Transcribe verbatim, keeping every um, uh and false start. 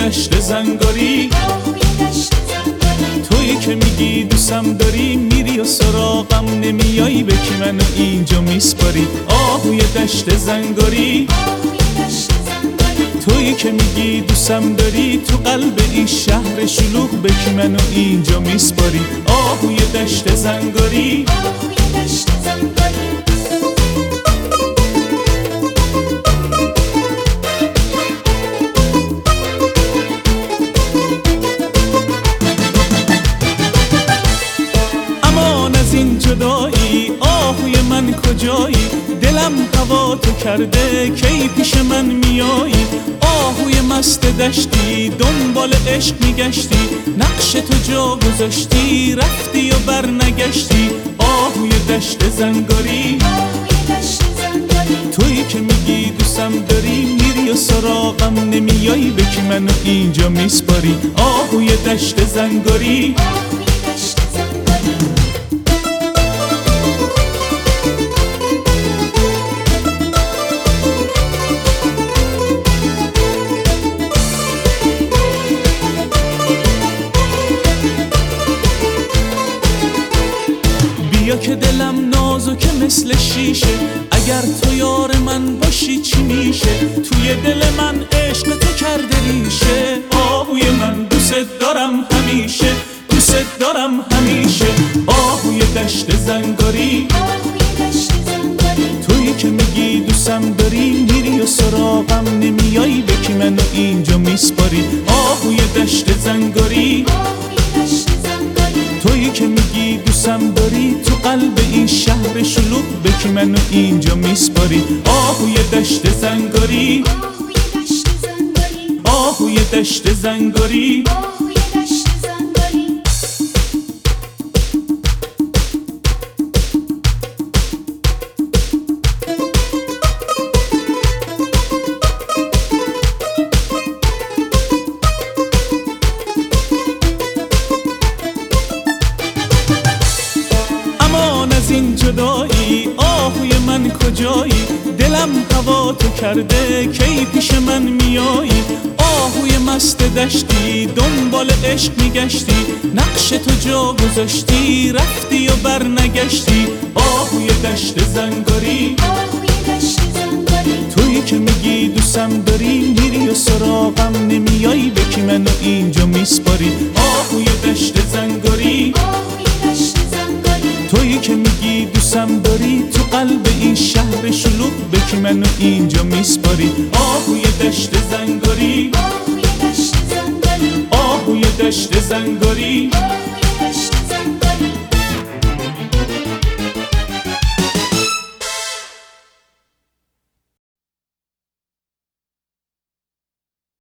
دشت زنگاری، تویی که میگی دوستم داری، میری و سراغم نمیایی، به کی منو اینجا میسپاری؟ آهوی دشت زنگاری، تویی که میگی دوستم داری، تو قلب این شهر شلوغ، به کی منو اینجا میسپاری؟ آهوی دشت زنگاری. امان از این جدایی، آهوی من کجایی؟ دلم هوا تو کرده، کی پیش من میایی؟ آهوی مست دشتی، دنبال عشق میگشتی، نقش تو جا گذاشتی، رفتی و بر نگشتی. آهوی دشت زنگاری، تویی که میگی دوستم داری، میری و سراغم نمیایی، به کی منو اینجا میسپاری؟ آهوی دشت زنگاری. بیا که دلم نازکه مثل شیشه، اگر تو یار من باشی چی میشه؟ توی دل من عشق تو کرده ریشه، آهوی من دوست دارم همیشه، دوست دارم همیشه. آهوی دشت زنگاری، تویی که میگی دوستم داری، میری و سراغم نمیایی، به کی منو اینجا میسپاری؟ آهوی دشت زنگاری، تویی که میگی دوستم داری، تو قلب این شهر شلوغ، به کی منو اینجا میسپاری؟ آهوی دشت زنگاری، آهوی دشت زنگاری. امان از این جدایی، آهوی من کجایی؟ دلم هوا تو کرده، کی پیش من میایی؟ آهوی مست دشتی، دنبال عشق میگشتی، نقش تو جا گذاشتی، رفتی و بر نگشتی. آهوی دشت زنگاری، تویی که میگی دوستم داری، میری و سراغم نمیایی، به کی منو اینجا میسپاری؟ آهوی دشت زنگاری، تویی که میگی دوستم داری، تو قلب این شهر شلوغ، به کی منو اینجا میسپاری؟ آهوی دشت زنگاری، آهوی دشت زنگاری.